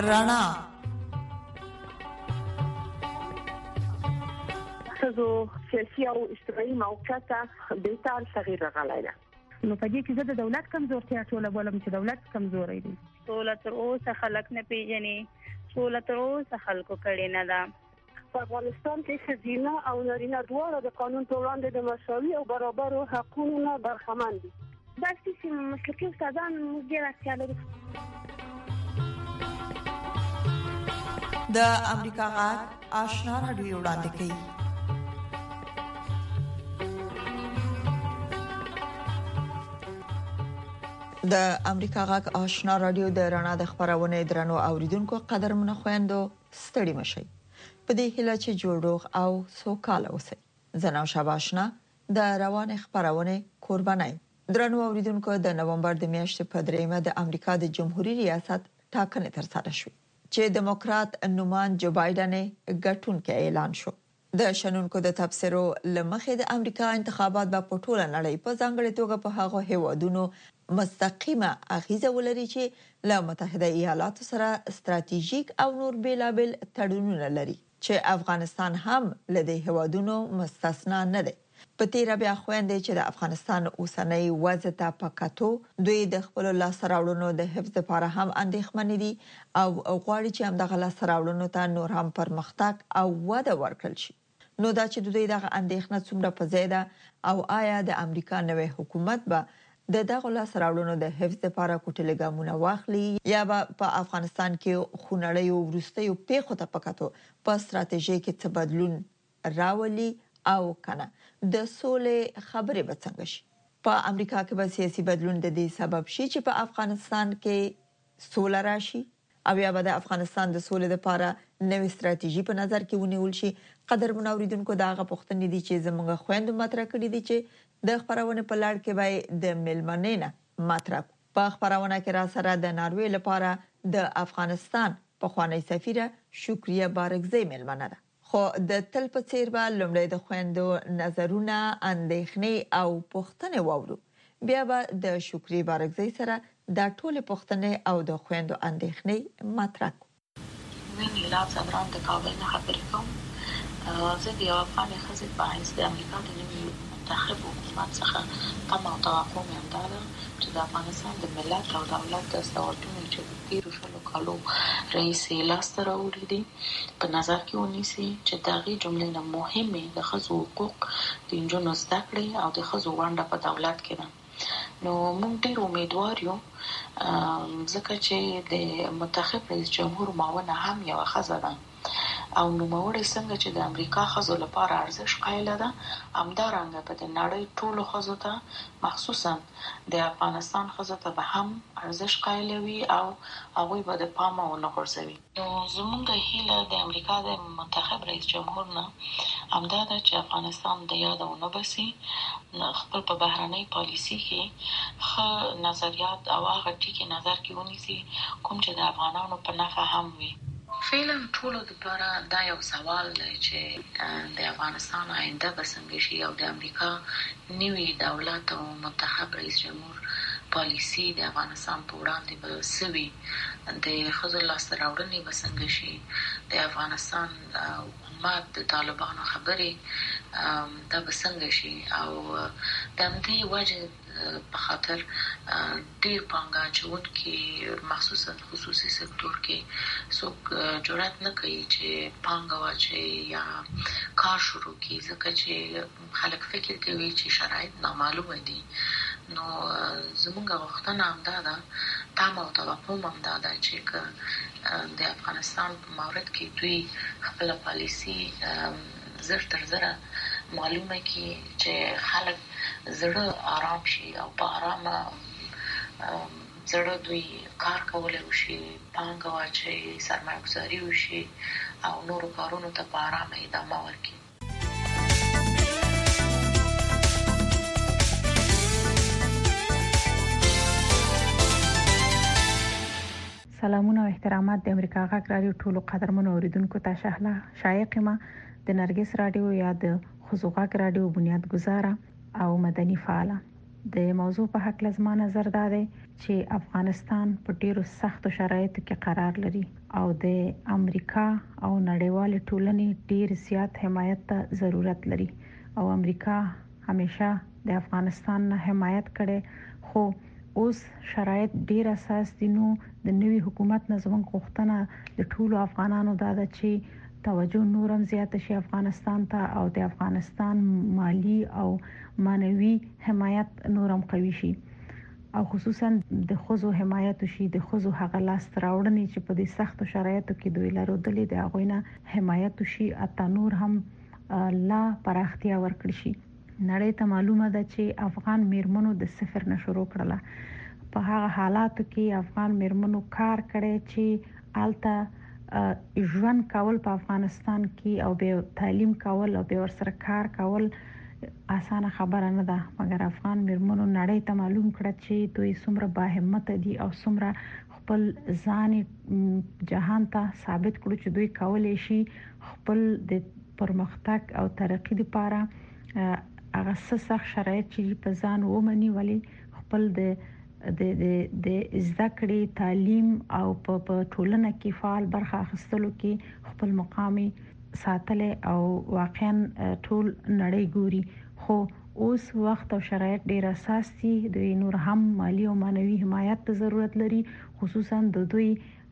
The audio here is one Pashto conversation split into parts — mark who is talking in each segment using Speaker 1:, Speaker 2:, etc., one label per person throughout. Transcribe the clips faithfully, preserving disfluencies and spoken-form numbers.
Speaker 1: رڼا
Speaker 2: څو سیاسي او اجتماعي موقعیت به تل تغیر راغلی ده.
Speaker 3: نو په دې کې زه د دولت کمزورتیا ټوله بولم چې دولت کمزوري دی.
Speaker 4: سوله تر اوسه خلک نه پیژني، سوله تر اوسه خلکو کړي نه ده.
Speaker 2: په افغانستان کې ښځینه او نارینه دواړه د قانون په وړاندې د مساوي او برابرو حقونو نه برخمن دي.
Speaker 5: دا چې مسلکي استادان موږ ډېر اړتیا لرو.
Speaker 1: د امریکا غږ آشنا رادیو وړاندې کوي. د امریکا غږ آشنا رادیو د رڼا د خبرونه درنو اوریدونکو قدرمنه خويندو ستړي مشي په دې هیله چې جوړوغ او سوکاله اوسئ. زناو شاباشنا د روان خبرونه قربانای درنو اوریدونکو د نومبر د میاشتې په دریمه د امریکا د جمهوریت ریاست ټاکنې ترسره شوې چې دیموکرات نومان جو بایدن ګټونکو اعلان شو. د شنونکو د تفسیرو لمخې د امریکا انتخابات په ټوله نړۍ په ځانګړي توګه په هغه هیوادونو مستقیمه اغیزه ولري چې له متحده ایالاتو سره ستراتیژیک او نور بیلابل تړونونه لري چې افغانستان هم له دې هیوادونو مستثنا نه دی. په تیر بیا خويندې چې د افغانستان اوسنۍ وضع ته پکاتو دوی د خپل لاس راوړنو د حفظ لپاره هم اندېښمن دي او غواړي چې هم د لاس راوړنو ته نور هم پرمختګ او وده ورکړي شي. نو دا چې دوی دغه اندېښنه څومره په زیاده او آیا د امریکا نوې حکومت به د دغه لاس راوړنو د حفظ لپاره کوټلې ګامونه واخلي یا به په افغانستان کې خونړۍ او ورستیو پیښو ته پکاتو په ستراتیژي کې څه بدلون راولي او کنه د سولې خبرې به څنګه شي. په امریکا کې به سیاسي بدلون د دې سبب شي چې په افغانستان کې سوله راشي او یا به د افغانستان د سولې لپاره نوې ستراتیژي په نظر کې ونیول شي. قدر منوریدونکو داغه پوښتنې دي چې زموږ خويندو مطرح کړي دي چې د خبرونه په لړ کې به د ملمنینه مطرح په خبرونه کې را سره د ناروې لپاره د افغانستان په خوانی سفیره شکریه بارګزی ملمنه ده. خو د تل په څیر به لومړی د خويندو نظرونه اندېښنې او پوښتنې واورو، بیا به د شکریه بارګزی سره د ټولې پوښتنې او د خويندو اندېښنې مطرح کوو.
Speaker 6: ویني لا صبران د کابل نه خبرې کوم. زه د افغان خزې په حیث د امریکا د نوي منتخب حکومت څخه تم او توقع مې همدا ده چې د افغانستان د ملت او دولت د استوارتونو چې د تیرو شلو کالو رئیس یې لاسته راوړي دي په نظر کې ونیسي چې د هغې جملې نه مهمې د ښځو حقوق، د نجونو زده کړې او د ښځو ونډه په دولت کې ده. نو موږ ډېر امیدوار یو ځکه چې د منتخب رئیس جمهور معاونه هم یوه ښځه ده او نوموړې څنګه چې د امریکا ښځو لپاره ارزښت قایله ده، همدارنګه په د نړۍ ټولو ښځو ته مخصوصا د افغانستان ښځو ته به هم ارزښت قایله وي او هغوی به د پامه ونه غورځوي. نو زموږ هیله د امریکا د منتخب رئیس جمهور نه همدا ده چې افغانستان د یاده ونه باسي، خپل په بهرنۍ پالیسي کې ښه نظریات او هغه ټکي نظر کې ونیسي کوم چې د افغانانو په نفع هم وي. فعلا ټولو لپاره دا یو سوال دی چې د افغانستان آینده به څنګه شي او د امریکا نوي دولت او منتخب رئیس جمهور پالیسي د افغانستان په وړاندې به څه وي، د ښځو لاسته راوړنې به څنګه شي، د افغانستان حکومت د طالبانو خبرې دا به څنګه شي او د همدې وجې په خاطر ډېر پانګه اچوونکي مخصوصا خصوصي سکتور کې څوک جرأت نه کوي چې پانګه واچوي یا کار شروع کړي ځکه چې خلک فکر کوي چې شرایط نامعلومه دي. نو زموږ غوښتنه همدا ده، تمه او توقع هم همدا ده چې د افغانستان په مورد کې دوی خپله پالیسي زر تر زره معلومه کړي چې خلک زړه آرام شي او په آرامه زړه دوی کار کولی وشي، پانګه واچوي، سرمایه ګذاري وشي او نورو کارونو ته په آرامه ادامه ورکړي.
Speaker 3: سلامونه او احترامات د امریکا غږ رادیو ټولو قدرمنو اوریدونکو ته شهلا شایقه د نرګس رادیو یا د خزو غږ رادیو بنیاد گزاره او مدني فعاله. د موضوع په حق لزما نظر دا دی چې افغانستان په ډیرو سختو شرایطو کې قرار لري او د امریکا او نړیوال ټولنې ډیر زیات حمایت ته ضرورت لري او امریکا همیشه د افغانستان نه حمایت کړي خو اوس شرایط ډیر اساس دي نو د نوي حکومت نظم غوښتنه د ټولو افغانانو دا ده چې توجه نورم زیات شي افغانستان ته او د افغانستان مالی او مانوي حمایت نورم قوي شي او خصوصا د خوځو حمایت شي د خوځو هغه لاس راوړنې چې په دې سختو شرایطو کې دوی لرو دلې د هغوی حمایت شي اته نور هم لا پراختیا ورکړي شي نړۍ ته معلومه ده چې افغان میرمنو د صفر نه شروع کړله په هغه حالاتو کې افغان میرمنو کار کړي چې آلته ژوند کول په افغانستان کې او به تعلیم کول او به ورسره کار کول اسانه خبره نه ده مګر افغان میرمنو نړۍ ته معلوم کړه چې دوی څومره باهمت دي او څومره خپل ځان جهان ته ثابت کړو چې دوی کولای شي خپل د پرمختګ او ترقی لپاره هغه سخت شرایط چې په ځان ومني ولی خپل د د د د زده کړې تعلیم او په ټولنه کې فعال برخه اخیستلو کې خپل مقام ساتل او واقعا ټول نړۍ ګوري خو اوس وخت او شرایط ډیر اساسي دوی نور هم مالی او مانوي حمایت ته ضرورت لري خصوصا د دوی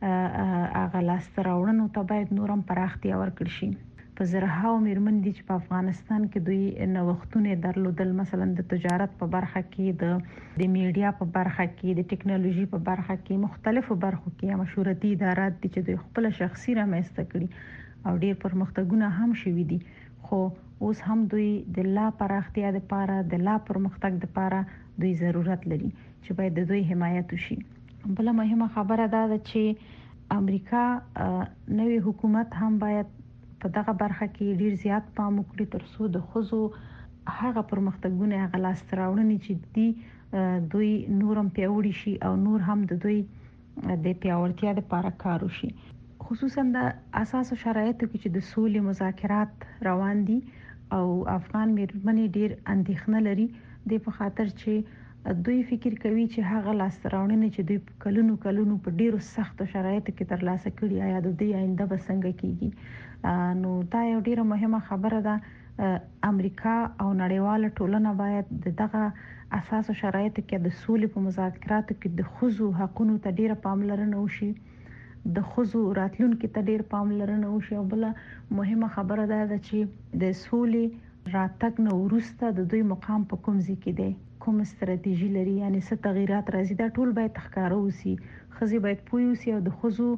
Speaker 3: هغه لاس راوړنو ته باید نورم پراختیا ورکړي شي په زرهاو میرمن دي چې په افغانستان کې دوی نوښتونه درلودل مثلا د تجارت په برخه کې د د میډیا په برخه کې د ټکنالوژي په برخه کې مختلفو برخو کې مشورتي ادارات دي چې دوی خپل شخصي رامنځته کړي او ډیر پرمختګونه هم شوي دي خو اوس هم دوی د لا پراختیا لپاره د لا پرمختګ لپاره دوی ضرورت لري چې باید د دوی حمایت وشي بل مهمه خبره دا ده چې امریکا نوی حکومت هم باید په دغه برخه کې ډیر زیات پام وکړي ترڅو د خوځو هغه پرمختګونه هغه لاس راوړنې چې دی دوی نورم پیاوړي شي او نور هم د دوی د پیاوړتیا لپاره کار وشي خصوصا د اساس شرایطو کې چې د سولې مذاکرات روان دي او افغان میرمنې ډیر اندېښنه لري د په خاطر چې دوی فکر کوي چې هغه لاس راوړنې چې دوی کلونو کلونو په ډیرو سختو شرایطو کې ترلاسه کړي آیا د دې آینده به څنګه کیږي نو دا یو ډیره مهمه خبره ده امریکا او نړیواله ټولنه باید دغه اساس شرایطو کې د سولې په مذاکراتو کې د خوځو حقوقو ته ډیره پاملرنه وشي د خوځو راتلونکو ته ډیره پاملرنه وشي او بل مهمه خبره ده چې د سولې راتګ نو وروسته د دوی مقام په کوم ځای کې دی کوم ستراتیژي لري یعنی څه تغیرات راځي دا ټول باید ښکاره وسی خزي باید پوي وسی او د خوځو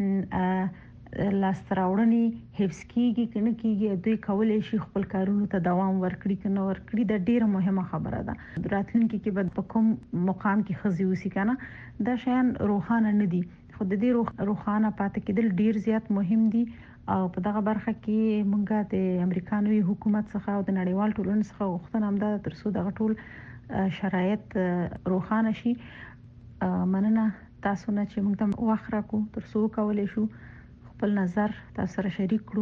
Speaker 3: لاس راوړنې حفظ کیږي کنه کیږي دوی کولای شي خپل کارونو ته دوام ورکړي کنه ورکړي دا ډیره مهمه خبره ده راتلونکي کې به په کوم مقام کې خزي وسی کنه دا شیان روښانه نه دي خو د دې روښانه پاتې کېدل ډیر زیات مهم دي او په دغه برخه کې مونږه د امریکانوي حکومت څخه او د نړیوال ټولنې څخه غوښتنه هم ده ترڅو دغه ټول شرایط روښانه شي مننه تاسو نه چې موږ ته وخت راکو ترڅو کولای شو خپل نظر تاسو سره شریک کړو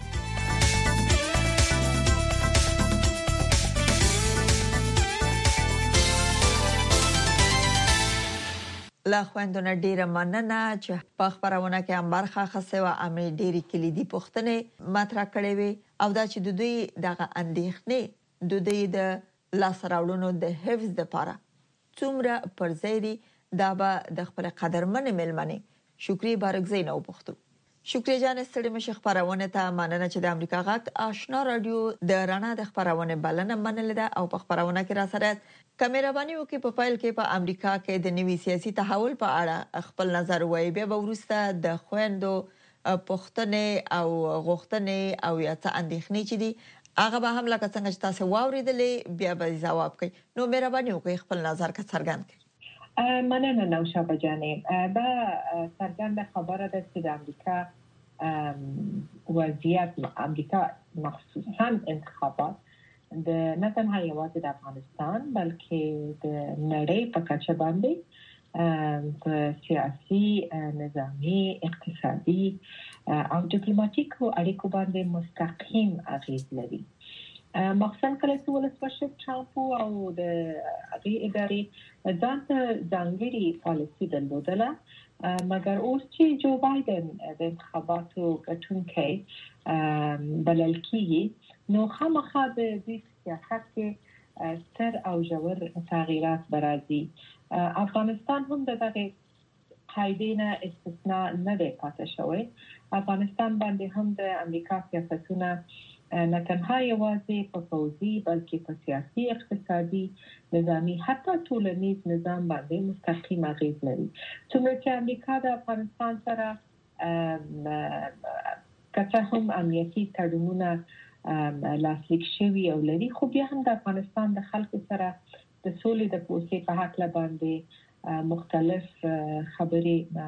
Speaker 1: لا خوندونه ډیره مننه چې په خبرونه کې هم برخه اخیسته او امې ډیری کلیدي پوښتنې مطرح کړې وي او دا چې د دوی دغه اندېښنې د دوی د لاس راوړنو د حفظ لپاره څومره پرځيري دا به د خپل قدرمن ملمنې شکرې بارګزی نو پوښتو شکرې جان ستړي مشه خبرونه ته مننه چې د امریکا غږ آشنا رادیو د رڼا د خبرونه بلنه منل ده او په خبرونه کې را سره کیمرا باندې وکي په فایل کې په امریکا کې د نوي سیاسي تحول په اړه خپل نظر وایي به ورسته د خويندو پښتنې او غوښتنې او یا څه اندېښنې چې دي هغه به هم لکه څنګه چې تاسو واوریدلې بیا به جواب کوي نو مهرباني وکړئ خپل نظر کا څرګند کړئ
Speaker 7: مننه نوشابه جانې دا څرګنده خبره ده چې د امریکا وضعیت امریکا مخصوصا انتخابات د نه تنها یوازې د افغانستان بلکې د نړۍ په کچه باندې په سیاسي نظامي اقتصادي او ډیپلوماټیکو اړیکو باندې مستقیم اغیز لري مخصوصا کله چې ولسمشر ټرمپ او د هغې ادارې ځان ته ځانګړي پالیسي درلودله، مګر اوس چې جو بایدن د انتخاباتو ګټونکی بلل کېږي نو خامخا د دې سیاست کې ستر او ژور تغییرات برازي. افغانستان هم دغه قاعدې نه استثناء نه دی پاتې شوی. افغانستان باندې هم د امریکا سیاستونه نه تنها یوازې په پوځي بلکې په سیاسي، اقتصادي، نظامي حتی ټولنیز نظام باندې مستقیم اغیز لري. څومره چې امریکا د افغانستان سره کله هم امنیتي تړونونه لاسلیک شوي او لري، خو بیا هم د افغانستان د خلکو سره د سولې د پروسې په حق باندې مختلف خبرې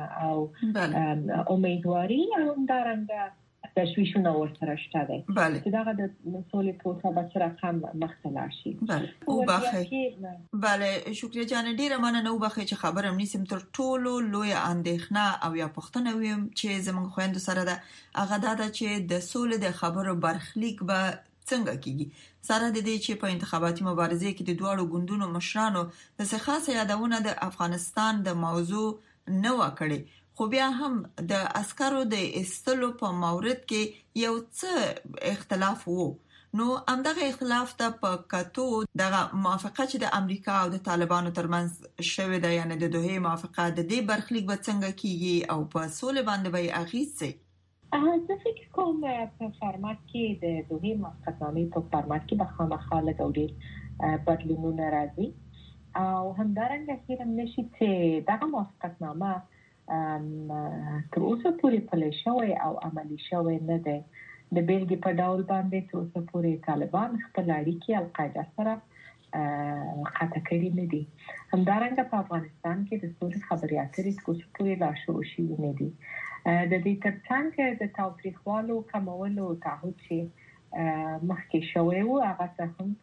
Speaker 7: او امیدواري او همدارنګه تشویشونه ورسره شته دي چې دا د سولې پروسه به سره هم مختلف شي.
Speaker 1: بله او بخیر. بله شکریه جان، ډیره مننه. او بخیر چې خبرم نیسم تر ټولو لوی اندېښنه او یا پوښتنه ویم چې زموږ خويندو سره ده هغه دا چې د سولې د خبرو برخلیک به څنګه کیږي، سره د دې چې په انتخاباتي مبارزه کې د دوه ګوندونو مشرانو د څه خاصه یادونه د افغانستان د موضوع نه وکړي، خو بیا هم د عسکرو د استلو په مورد کې یو څه اختلاف وو. نو همدغه اختلاف ته په کتو دغه موافقه چې د امریکا او د طالبانو ترمنځ شوې ده، یعنی د دوه موافقه، د دې برخلیک به څنګه کیږي او په سولې باندې به اغیز څه؟
Speaker 7: زه فکر کوم په فارمات کې د دوه موافقتنامې په فارمات کې به خامخا له ډېر بدلونونه راځي او همدارنګه هیڅ نشي چې دغه موافقتنامه تر اوسه پورې پلي شوی او عملي شوی نه دی. د بیلګې په ډول باندې تر اوسه پورې طالبان خپل اړیکې القاعده سره قطع کړي نه دي. همدارنګه په افغانستان کې د سولې خبرې اترې تر اوسه پورې لا شروع شوي نه دي. د دې ترڅنګ د تاوتریخوالو کمولو تعهد چې مخکې شوی و هغه څه هم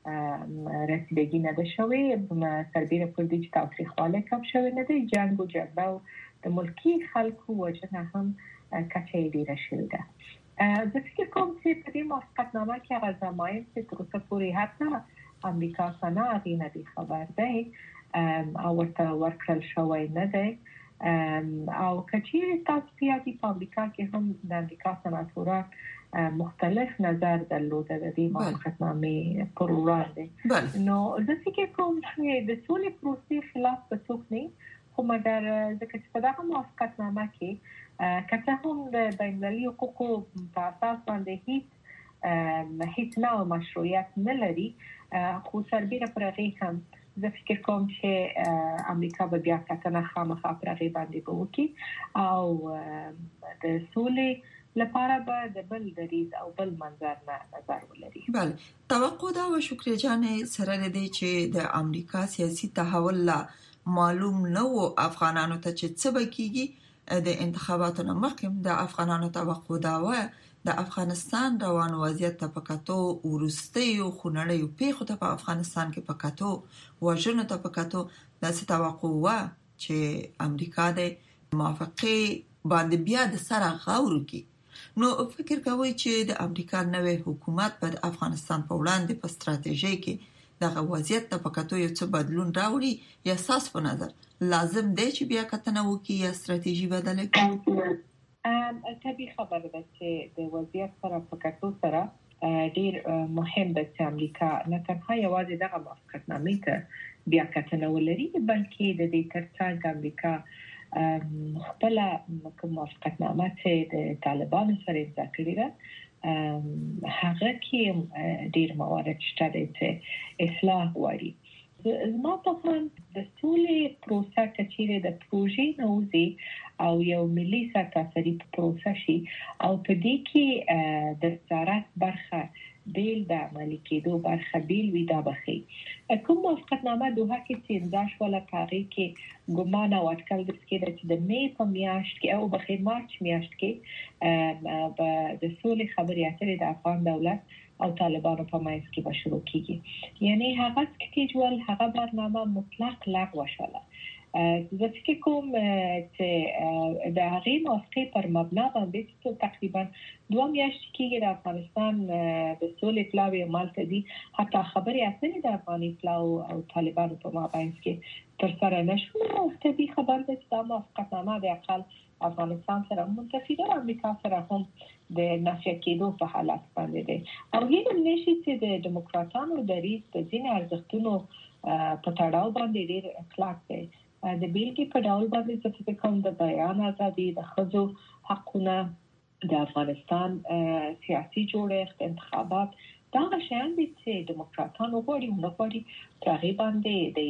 Speaker 7: رسیدګي نه ده شوی. سربیره پر دې چې تاوتریخواله کم شوی نه دی، جنگ او جګړه او د ملکی خلکو وجنه هم کچه ډیره شوې ده. زه فکر کوم چې په دې موافقتنامه کې هغه ضمایر چې تر اوسه پورې حتی امریکا څخه هغې نه دی خبر دی او ورته ورکړل شوی نه دی، او کچېرې تاسو یادي په امریکا کې هم د امریکا سناتوران مختلف نظر درلوده د دې موافقتنامې پر وړاندې. نو زه فکر کوم چې د سولې پروسې خلاف به څوک نه، خو مګر ځکه چې په دغه موافقتنامه کې کله هم د بین‌المللي حقوقو په اساس باندې هیڅ هیڅ نوع مشروعیت نه لري، خو سربیره پر هغې هم زه فکر کوم چې امریکا به بیا کتنه خامخا پر هغې باندې به وکړي او د سولې لپاره به د بل دریز او بل منظر نه نظر ولري.
Speaker 1: بله توقع دا و شکریه جانې سره دې چې د امریکا سیاسي تحول لا معلوم نه و افغانانو ته چې څه به کیږي. د انتخاباتو نه مخکې د افغانانو توقع دا و د افغانستان روان وضعیت ته په کتو، ورستیو خونړیو پیښو ته په افغانستان کې په کتو، وژنو ته په کتو، داسې توقع و چې امریکا د موافقې باندې بیا د سره غور وکړي. نو فکر کوي چې د امریکا نوې حکومت په افغانستان په وړاندې په ستراتیژي کې دغه وضعیت ته په کتو یو څه بدلون راوړي، یا تاسو په نظر لازم دی چې بیا کتنه وکړي یا ستراتیژي بدله کړي؟
Speaker 7: طبیعي خبره ده چې د وضعیت سره په کتو سره ډیر مهم ده چې امریکا نه تنها یوازې دغه موافقتنامې ته بیا کتنه ولري، بلکې د دې ترڅنګ امریکا خپل موافقتنامه چې د طالبانو سره امضا کړې ده هغه کې ډیر موارد شته چې اصلاح غواړي. زما په فهم د سولې پروسه کچېرې د پروژې نوځي او یو ملي سرتاسري پروسه شي او په دې کې د وزارت برخه بیل د عملي کېدو برخه بیل وي دا بخي. کوم موافقتنامه دوه کې چې امضا شوله هغه کې ګمان او اټکل د سکیده چې د مې په میاشت کې او بخي مارچ میاشت کې د سولې خبرې اترې د افغان دولت او طالبانو په مایز کې به شروع کیږي. یعنی هغه سکیجول هغه برنامه مطلق لغوه شوله. زه فکر کوم چې د هغې موافقې پر مبنا باندې چې تقریبا دوه میاشتې کېږي د افغانستان د سولې پلاوی عمل ته دي، حتی خبرې اترې د افغاني پلاو او طالبانو په مابین کې تر سره نشو. او طبي خبر ده چې دا موافقتنامه د اقل افغانستان سره منتفي ده، امریکا سره هم د نافذ کېدو په حالت باندې ده. او هیڅ نشي چې د دیموکراتانو دریځ په ځینې ارزښتونو په تړاو باندې ډېر اخلاق دی. د بیلګې په ډول باندې چې فکر کوم د بیان ازادي، د ښځو حقونه، د افغانستان سیاسي جوړښت، انتخابات، دا شیان دي چې دیموکراتانو غواړي او نه غواړي په هغې باندې د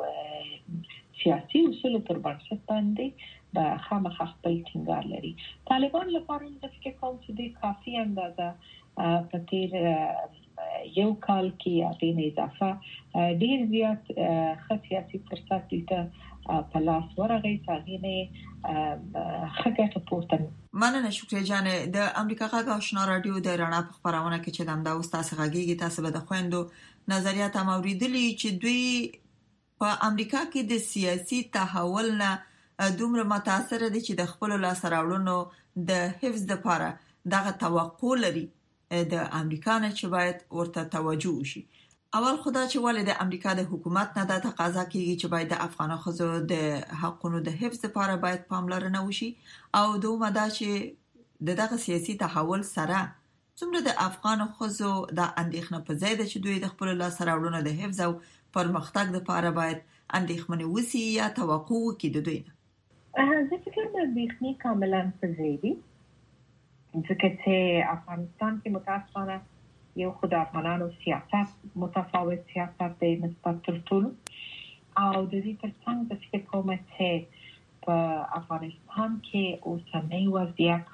Speaker 7: یو سیاسي اصولو پر بنسټ باندې به خامخا خپل ټینګار لري. طالبان لپاره هم فکر کوم چې د کافي اندازه په تیر یو کال کې هغې اضافه ډېر زیات ښه سیاسي فرصت دلته په لاس ورغی چې هغې نه ښه ګټه پورته.
Speaker 1: مننه شکریه جانې. د امریکا غږ آشنا رادیو د رڼا په خپرونه کې چې همدا اوس تاسو غږیږي، تاسو به د خويندو نظریات هم اوریدلي چې دوی په امریکا کې د سیاسي تحول نه دومره متاثر دي چې د خپل لاس راوړنو د حفظ لپاره دغه توقع لري د امریکا نه چې باید ورته توجه وشي. اول خدا چې ولې د امریکا د حکومت نه د تقاضا کیږي چې باید د افغان ښځو د حقونو د حفظ لپاره باید پاملرنه وشي، او دومره دا چې دغه سیاسي تحول سره څومره د افغان ښځو د اندېښنه په ځای ده چې دوی د خپل لاس راوړنو د حفظ او پرمختګ لپاره باید اندېښمن وسی یا توقع وکړي د دوی نه.
Speaker 7: زه فکر کوم اندېښنې کاملا په ځای دي، ځکه چې افغانستان کې متاسفانه یو خو د افغانانو سیاست متفاوت سیاست دی نسبت تر ټولو، او د دې ترڅنګ د فکر کوم چې په افغانستان کې اوسنی وضعیت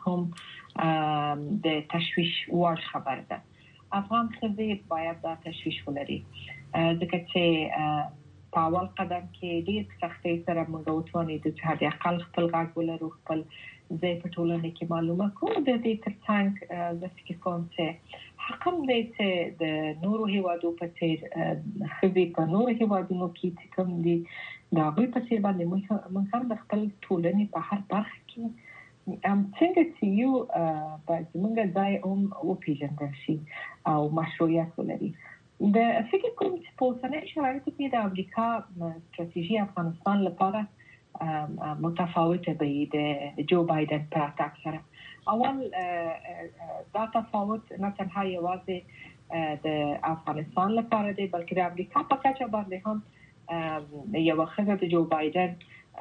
Speaker 7: هم د تشویش وړ خبر ده. افغان ښځې باید دا تشویش ولري، ځکه چې په اول قدم کې ډېر سختۍ سره موږ وتوانېدو چې حد اقل خپل غږ ولرو، خپل ځای په ټولنه کې معلومه کړو. د دې ترڅنګ زه فکر کوم چې حق هم دی چې د نورو هیوادو په څېر ښځې په نورو هیوادونو کې چې کوم دي د هغوی په څېر باندې موږ هم د خپل ټولنې په هر برخه کې څنګه چې یو باید زموږ ځای هم وپېژندل شي او مشروعیت ولري. د فکر کوم چې په اوسنیو شرایطو کې د امریکا ستراتیژي افغانستان لپاره متفاوته به د جو بایدن په راتګ سره. اول دا تفاوت نه تنها یوازې د افغانستان لپاره دی، بلکې د امریکا په کچه باندې هم یو ښځه د جو بایدن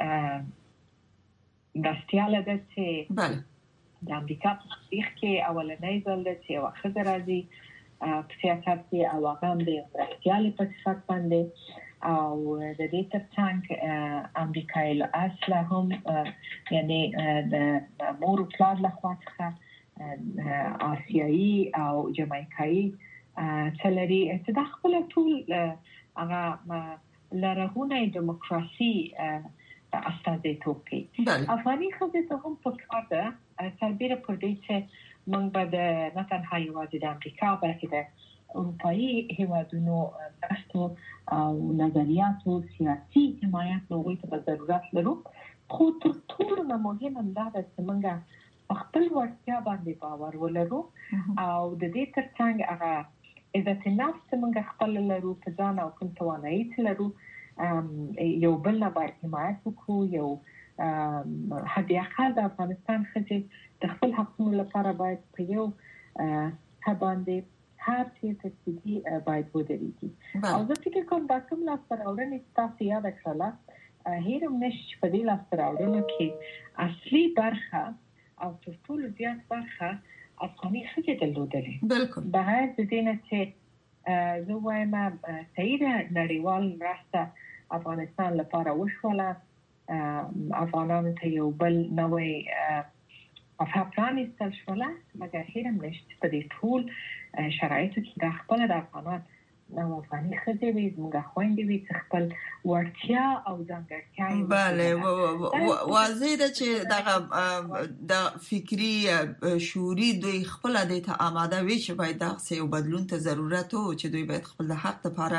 Speaker 7: مرستیاله ده چې د امریکا په تاریخ کې اولنی ځل ده چې یو ښځه راځي په سیاست کې، او هغه هم د مرستیالې په صفت باندې. او د دې ترڅنګ امریکایي له اصله هم یعنی د مور او پلار له خوا څخه آسیایي او جامایکایي څلري چې د خپل ټول هغه لرغونی دیموکراسي استازیتوب کوي. افغاني ښځې ته هم پکار ده سربېره پر دې چې موږ به د نه تنها یوازې د امریکا بلکې د اروپایي هیوادونو مرستو او نظریاتو سیاسي حمایت نوغوی ته ضرورت لرو، خو تر ټولو نه مهم دا ده چې موږ خپل وړتیا باندې باور ولرو او د دې ترڅنګ هغه عزت نفس چې موږ خپل لرو په ځان او کوم توانایي چې لرو یو بل نه باید حمایت وکړو. یو حد اقل د افغانستان ښځې د خپل حقونو لپاره باید په یو څه باندې هر چیز تسدیدی باید ودرېږي. او زه فکر کوم دا کوم لاسته راوړنې چې تاسو یاد کړله هېر هم نشي په دې لاسته راوړنو کې اصلي برخه او تر ټولو زیات برخه افغاني ښځې درلودلې.
Speaker 1: بالکل
Speaker 7: بغیر د دې نه چې زه وایم صحیح ده نړیوال مرسته افغانستان لپاره وشوله، افغانانو ته یو بل نوی افغانستان شوله، مګر هېر هم نشي په دې ټول شرایطو کې د خپل د افغانان نو افغاني ښځې وي زموږ خویندې وي چې خپل وړتیا او ځانګړتیاوې
Speaker 1: بله واضح ده چې دغه د فکري شعوري دوی خپل د ته آماده وي چې باید دغه یو بدلون ته ضرورت و چې دوی باید خپل د حق لپاره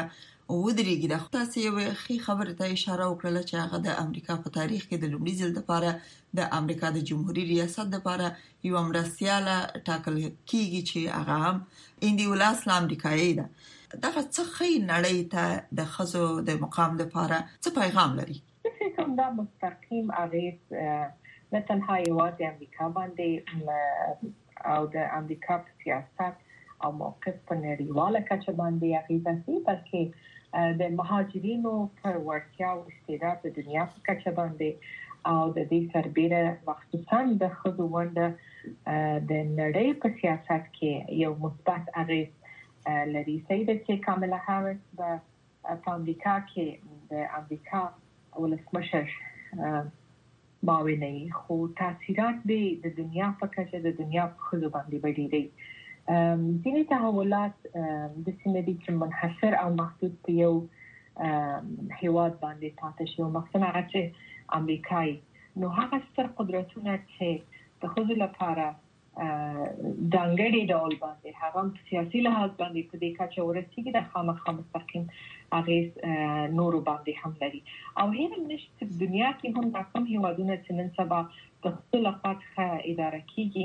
Speaker 1: ودرېږي. د تاسو یو ښه خبره ته اشاره وکړه چې هغه د امریکا په تاریخ کې د لومړي ځل لپاره د امریکا د جمهوریت ریاست لپاره یو مرستیاله ټاکل کیږي چې هغه هم اندیولاس امریکایي ده. دغه څه خې نړۍ ته د خزو د مقام لپاره څه پیغام لري؟
Speaker 7: فکر دا مستقیم اغیز نه تنها یوازې امریکا باندې او د امریکا په سیاست او موقف په نړیواله کچه باندې اغیز کوي، بلکې د مهاجرینو پر ورتیا او استعداد د دنیا په کچه باندې او د دې سربېره مخصوصا د خزو ونده د نړۍ په سیاست کې یو مثبت اغیز لري. سیده چې کاملا هاریس په امریکا کې د امریکا ولسمشر باوینه خو تاثیرات به د دنیا په کچه د دنیا په خزو باندې وړي. ځینې تحولات د سیمې چې منحصر او محدود په یو هیواد باندې پاتې شي، مثلا هغه چې امریکایي نو هغه ستر قدرتونه چې د خزو لپاره دانګړي ډول باندې هغه سیاسي لحاظ باندې په دې کچه ورسیږي د خامخا مستقیم اغیز نورو باندې هم لري. او هیڅ نشته په دنیا کې هم د کوم هیوادونو چې نن سبا د خپل لپاره اداره کیږي،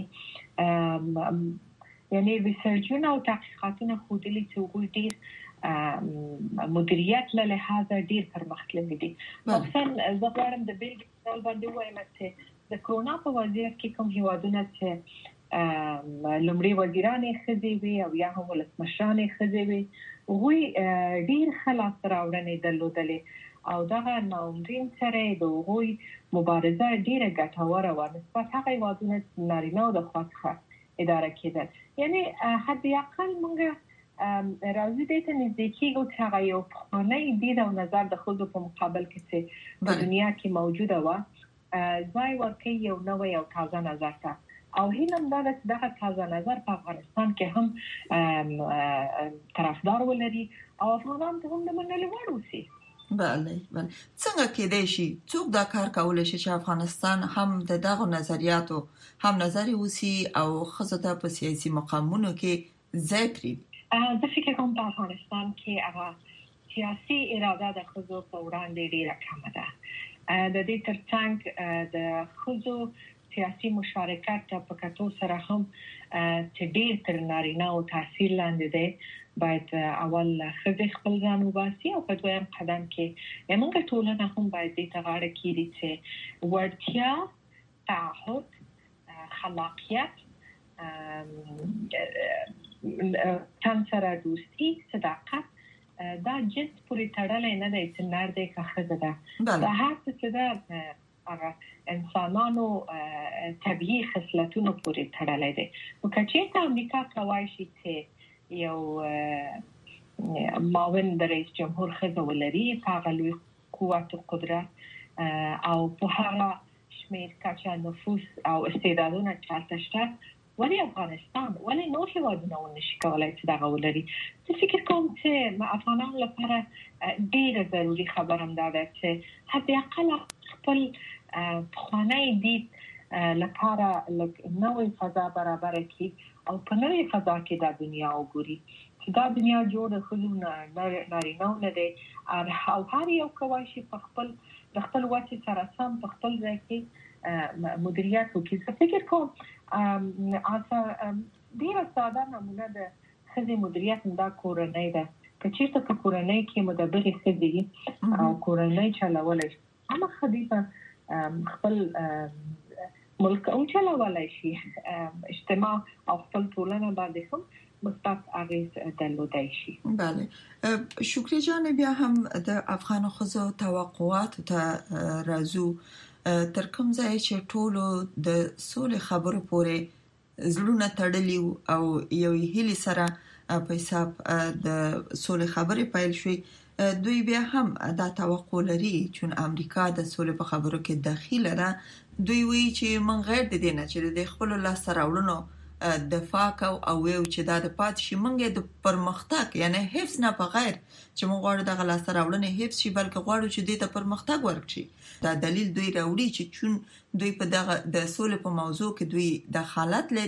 Speaker 7: یعنی ریسرچونه او تحقیقاتونه ښودلي چې وګړي ډیر مدیریت له لحاظه ډیر پرمختللي دي. مثلا زه غواړم د بیل ډول باندې وایم چې د کرونا په وضعیت کې کوم هیوادونه چې لومړي وزیرانې خزي وي او یا هم ولسمشرانې خزي وي وی ډیر خلاص راوړنې درلودلې او دغه نومرین سره د وی مبارزه ډیره ګټوره و نسبت هغه هیوادونه چې نارینه او د خاصه اداره کېدل. یعنی حد اقل موږ راځي د ته نږدې کېږو چې هغه یو پخوانی دید او نظر د خود په مقابل کې چې په دنیا کې موجوده و ځای ورکړي یو نوې او تازه نظر ته. او هیلم دا چې دغه تازه نظر په افغانستان کې هم طرفدار ولري او افغانان ته هم د منلو وړ وسی.
Speaker 1: بله بله څنګه کېدای شي څوک دا کار کولای شي چې افغانستان هم د دغه نظریاتو هم نظر وسی او خزه ته په سیاسي مقامونو کې ځای کړي؟
Speaker 7: زه فکر کوم په افغانستان کې هغه سیاسي اراده د خزو په وړاندې ډیره کمه ده. د دې ترڅنګ د خزو سیاسي مشارکت په کتو سره هم چې ډیر تر نارینه او تاثیر لاندې دی، باید اول خزه خپل ځان وباسي او په دویم قدم کې موږ ټولنه هم باید دې ته غاړه کړي چې ورتیا، تعهد، خلاقیت، تن سره دوستی، صداقت دا جنس پورې تړلې نه دی چې نر دی که ښځه ده. دا هر څه چې ده هغه انسانانو طبیعي خصلتونو پورې تړلې دی. نو که چېرته امریکا کولی شي چې یو معاون د رئیس جمهور ښځه ولري په هغه لوی قوت او قدرت او په هغه شمېر کچه نفوس او استعدادونه چې هلته شته، ولی افغانستان ولی نور هیوادونه ونشي کولای چې دغه ولري؟ زه فکر کوم چې افغانانو لپاره ډیره ضروري خبره هم دا ده چې حد اقل خپل پخوانی دید لپاره نوې فضا برابر کړي او په نوې فضا کې د دنیا وګوري چې دا دنیا جوړه خلک نارینه نه دی او هر یو کولی شي په خپل د خپل وسې سره سم په خپل ځای کې مدیریت وکړي. زه فکر کوم اسا ډیره ساده نمونه د خزي مدیریت دا کورنۍ ده. که چیرته په کورنۍ کې مدبرې خزي او کورنۍ چلولای شي، اما خدیجه خپل ملک او چلولای شي، اجتماع او خپل ټولنه باندې هم مثبت اغیز درلودای شي.
Speaker 1: بله شکریه جان، بیا هم د افغان خزو توقعات ته راځو. تر کوم ځای چې ټولو د سولې خبرو پورې زړونه تړلي او یو هیلې سره په حساب د سولې خبرې پیل شوې، دوی بیا هم دا توقع لري چې امریکا د سولې په خبرو کې داخله ده. دوی وایي چې من غیر د دې نه چې د خپل لاسته راوړنو دفاع کو او ویو چې دا د پات شي منګه د پرمختګ یعنی حفظ نه په غیر چې موږ غواړو د لاسته راوړنې حفظ شي، بلکې غواړو چې د ته پرمختګ ورکړي. دا دلیل دوی راوړي چې چون دوی په دغه د سولې په موضوع کې دوی د حالت لري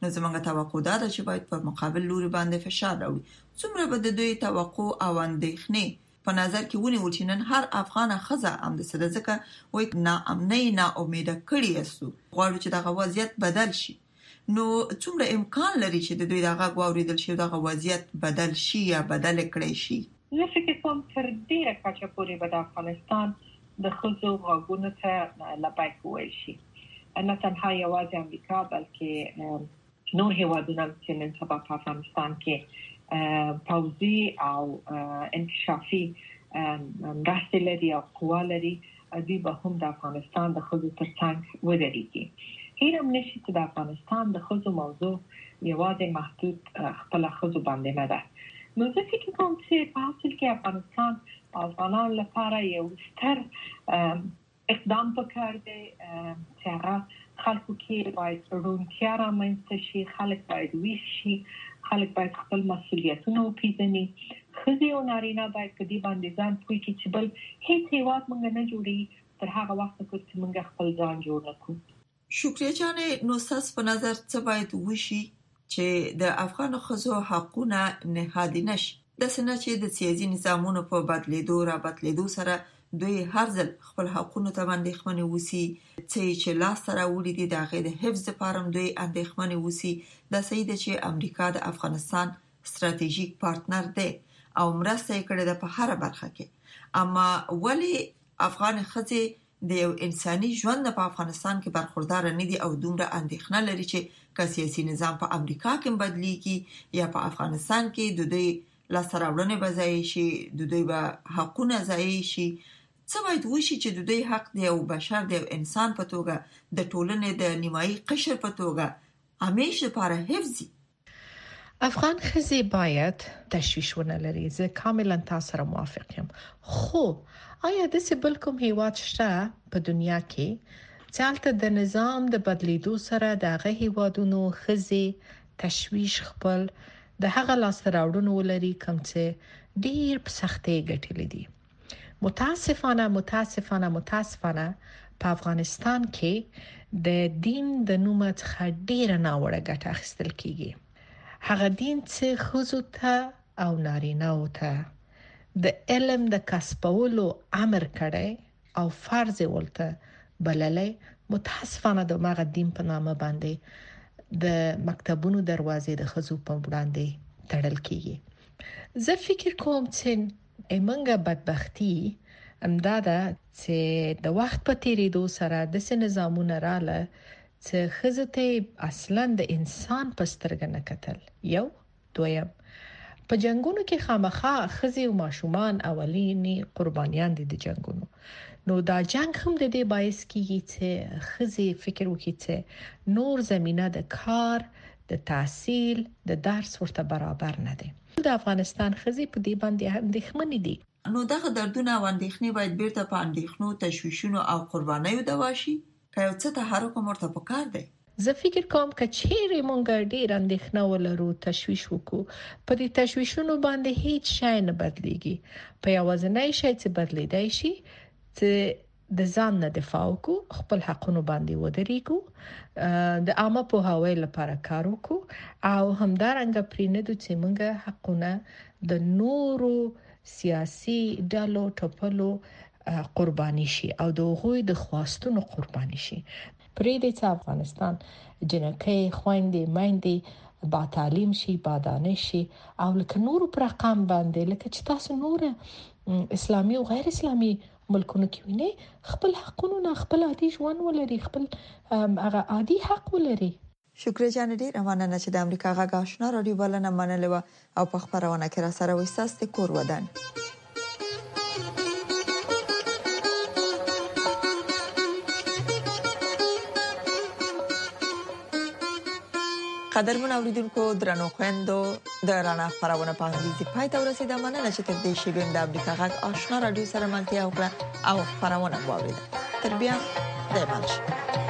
Speaker 1: نو زموږ توقع دا ده چې باید پر مقابل لوري باندې فشار راوړي. څومره به د دوی توقع او اندېښنې په نظر کې ونیول چې نن هر افغان ښځه هم د صدقه وای ناامنۍ نه امیده کړی است غواړي چې دغه وضعیت بدل شي. نو څومره امکان لري چې د دوی دغه غواړیدل شي دغه وضعیت بدل شي یا بدل کړي شي؟
Speaker 7: زه فکر کوم تر ډیره کچه پورې به د افغانستان د ښځو غوږونو ته لبیک وویل شي. نه تنها یوازې امریکا بلکې نور هیوادونه چې نن سبا په افغانستان کې پوځي او انکشافي مرستې لري او قوا لري دوی به هم د افغانستان د ښځو تر څنګ ودرېږي. هیڅ نشي چې د افغانستان د ښځو موضوع یوازې محدود خپل ښځو باندې نه ده. نو زه فکر کوم چې په اصل کې افغانستان افغانانو لپاره یو ستر اقدام پکار دی چې هغه خلکو کې باید روڼتیا رامنځته شي، خلک باید ویښ شي، خلک باید خپل مسؤلیتونه وپېژني، ښځې او نارینه باید په دې باندې ځان پوه کړي چې بل هیڅ هیواد موږ نه جوړوي تر هغه وخته پورې چې موږ خپل ځان جوړ نه کړو.
Speaker 1: شکریه جانې، نو ستاسو په نظر څه باید وشي چې د افغان ښځو حقونه نهادي نشي؟ داسې نه چې د سیاسي نظامونو په بدلیدو را بدلیدو سره دوی هر ځل خپل حقونو ته اندېښمنې وسی، چې لاس سره وړي دي د هغې د حفظ لپاره دوی اندېښمنې وسی. دا صحیح ده چې امریکا د افغانستان ستراتیژیک پارتنر دی او مرسته یې کړې ده په هر برخه کې، اما ولی افغان ښځې د یو انساني ژوند په افغانستان کې برخوردار نه دي او دومره اندېښنه لري چې که سیاسي نظام په امریکا کې بدلیږي یا په افغانستان کې د دوی لاسته راوړنې به ضایع شي، د دوی به حقونه ضایع شي؟ څه باید وشي چې د دوی حق د یو بشر د یو انسان په توګه د ټولنې د نیمایي قشر په توګه همیشه لپاره حفظي؟
Speaker 8: افغان ښځې باید تشویش ونه لري. زه کاملا تاسو سره موافق یم. خو آیا داسې بل کوم هیواد شته په دنیا کې چې هلته د نظام د بدلیدو سره د هغه هیوادونو ښځې تشویش خپل د هغه لاسته راوړنو ولري کوم چې ډیر په سختۍ ګټلې دي؟ متاسفانه متاسفانه متاسفانه په افغانستان کې د دین د نوم څخه ډیر ناوړه ګټه اخیستل کیږي. هغه دین چې ښځو ته او نارینه‌و ته د علم د کسبولو امر کړي او فرض ولته بللې، متاسفانه د ماغه دین په نامه باندې د مکتبونو دروازې د ښځو په وړاندې تړل کیږي. زه فکر کوم چې ایمنګه بدبختی امداده چې د وخت په تیریدو سره د سن نظامونو رااله چې ښځو ته اصلا د انسان په سترګه نه کتل. یو دویم په جنگونو کې خامخا ښځې او ماشومان اولینی قربانیان دي د جنگونو. نو دا جنگ هم د دې باعث کیږي چې ښځې فکر وکړي چې نور زمينه د کار، د تحصیل، د درس ورته برابر نه دي. د افغانستان ښځې په دې باندې اندېښمنې دي.
Speaker 1: نو دغه دردونه او اندېښنې باید بیرته په اندېښنو، تشویشونو او قربانیو دوا شي که یو څه تحرک مرته پکار دی.
Speaker 8: زه فکر کوم که چیرې مونږ ډیر اندېښنه ولرو، تشویش وکړو، په دې تشویشونو باندې هیڅ شی نه بدلیږي. په یوازینی شی چې بدلیدای شي چې د ځان نه دفاع وکړو، خپل حقونو باندې ودرېږو، د عامه پوهاوي لپاره کار وکړو او همدارنګه پرېنده چې مونږ حقونه د نورو سیاسي ډلو ټپلو قرباني شي او د هغوی د خواستونو قرباني شي. پرې د افغانستان جنکۍ، خويندې، میندې با تعلیم شي، با دانش شي او لکه نور پر رقم باندې لکه چې تاسو نور اسلامي او غیر اسلامي ملکونو کې ویني خپل حقونه نه خپل عادي ژوند ولري، خپل هغه عادي حق ولري.
Speaker 1: شکریه جان، ډیر مننه چې د امریکا غږ آشنا رادیو بلنه منلې او په خبرونه کې را سره وستاسته کور ودان. قدرمن اوریدونکو، درنو خويندو، د رڼا خبرونه په انګلیسي پای ته ورسیده. مننه چې تر دې شی بیم د امریکا غږ آشنا رادیو سره ملتیا وکړه او خبرونه واوریده. تر بیا د مالش